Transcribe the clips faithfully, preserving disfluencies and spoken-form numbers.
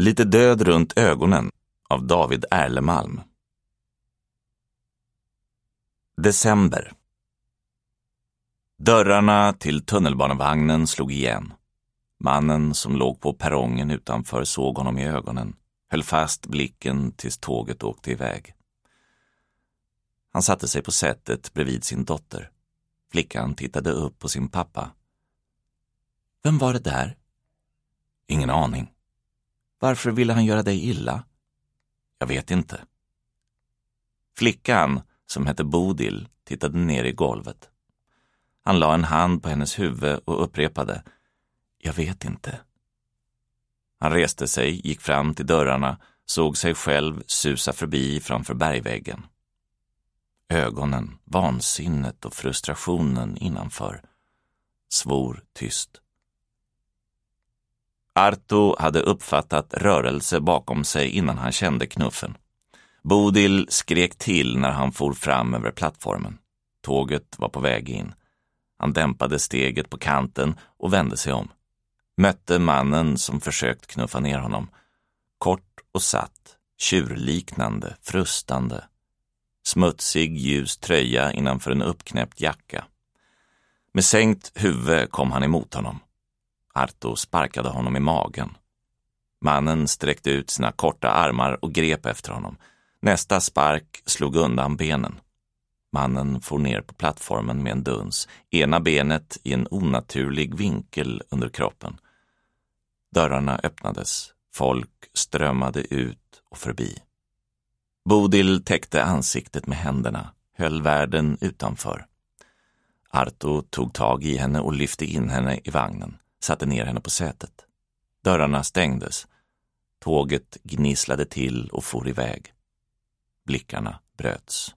Lite död runt ögonen av David Erlemalm. December. Dörrarna till tunnelbanevagnen slog igen. Mannen som låg på perrongen utanför såg honom i ögonen, höll fast blicken tills tåget åkte iväg. Han satte sig på sätet bredvid sin dotter. Flickan tittade upp på sin pappa. Vem var det där? Ingen aning. Varför ville han göra dig illa? Jag vet inte. Flickan, som hette Bodil, tittade ner i golvet. Han la en hand på hennes huvud och upprepade: Jag vet inte. Han reste sig, gick fram till dörrarna, såg sig själv susa förbi framför bergväggen. Ögonen, vansinnet och frustrationen innanför. Svor tyst. Arto hade uppfattat rörelse bakom sig innan han kände knuffen. Bodil skrek till när han for fram över plattformen. Tåget var på väg in. Han dämpade steget på kanten och vände sig om. Mötte mannen som försökt knuffa ner honom. Kort och satt, tjurliknande, frustande. Smutsig, ljus tröja innanför en uppknäppt jacka. Med sänkt huvud kom han emot honom. Arto sparkade honom i magen. Mannen sträckte ut sina korta armar och grep efter honom. Nästa spark slog undan benen. Mannen for ner på plattformen med en duns, ena benet i en onaturlig vinkel under kroppen. Dörrarna öppnades, folk strömmade ut och förbi. Bodil täckte ansiktet med händerna, höll världen utanför. Arto tog tag i henne och lyfte in henne i vagnen, satte ner henne på sätet. Dörrarna stängdes. Tåget gnisslade till och for iväg. Blickarna bröts.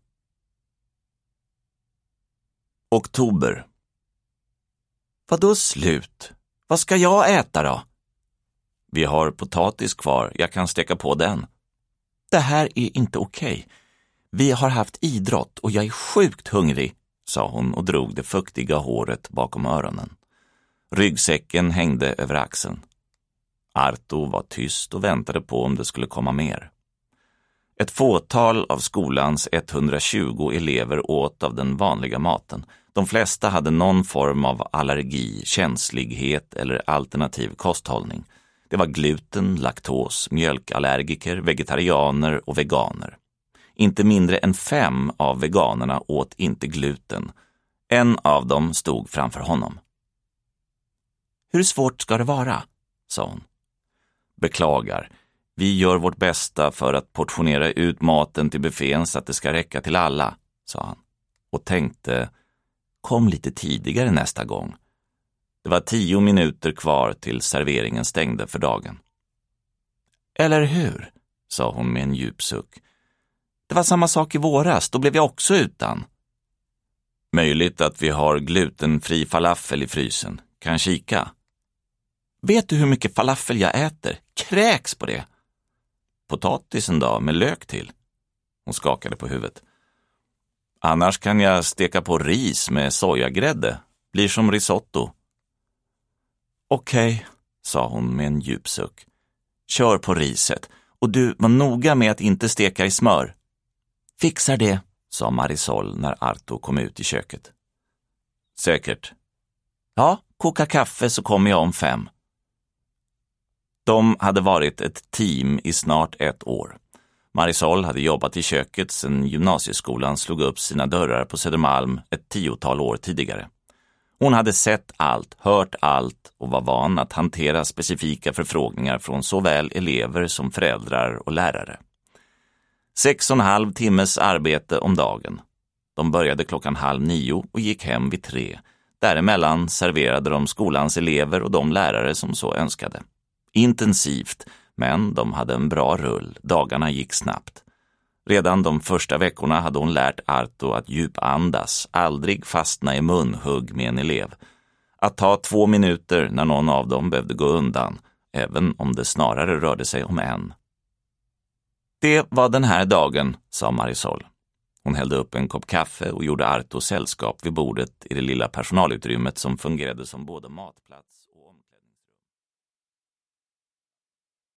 Oktober. Vadå slut? Vad ska jag äta då? Vi har potatis kvar, jag kan steka på den. Det här är inte okej. Vi har haft idrott och jag är sjukt hungrig, sa hon och drog det fuktiga håret bakom öronen. Ryggsäcken hängde över axeln. Arto var tyst och väntade på om det skulle komma mer. Ett fåtal av skolans etthundratjugo elever åt av den vanliga maten. De flesta hade någon form av allergi, känslighet eller alternativ kosthållning. Det var gluten, laktos, mjölkallergiker, vegetarianer och veganer. Inte mindre än fem av veganerna åt inte gluten. En av dem stod framför honom. Hur svårt ska det vara? Sa hon. Beklagar. Vi gör vårt bästa för att portionera ut maten till buffén så att det ska räcka till alla, sa han. Och tänkte, kom lite tidigare nästa gång. Det var tio minuter kvar till serveringen stängde för dagen. Eller hur? Sa hon med en djup suck. Det var samma sak i våras, då blev jag också utan. Möjligt att vi har glutenfri falafel i frysen. Kan kika. Vet du hur mycket falafel jag äter? Kräks på det. Potatisen då, med lök till. Hon skakade på huvudet. Annars kan jag steka på ris med sojagrädde. Blir som risotto. Okej, sa hon med en djup suck. Kör på riset. Och du, var noga med att inte steka i smör. Fixar det, sa Marisol när Arto kom ut i köket. Säkert. Ja, koka kaffe så kommer jag om fem. De hade varit ett team i snart ett år. Marisol hade jobbat i köket sedan gymnasieskolan slog upp sina dörrar på Södermalm ett tiotal år tidigare. Hon hade sett allt, hört allt och var van att hantera specifika förfrågningar från såväl elever som föräldrar och lärare. Sex och en halv timmes arbete om dagen. De började klockan halv nio och gick hem vid tre. Däremellan serverade de skolans elever och de lärare som så önskade. Intensivt, men de hade en bra rull. Dagarna gick snabbt. Redan de första veckorna hade hon lärt Arto att djupandas, aldrig fastna i munhugg med en elev. Att ta två minuter när någon av dem behövde gå undan, även om det snarare rörde sig om en. Det var den här dagen, sa Marisol. Hon hällde upp en kopp kaffe och gjorde Arto sällskap vid bordet i det lilla personalutrymmet som fungerade som både matplats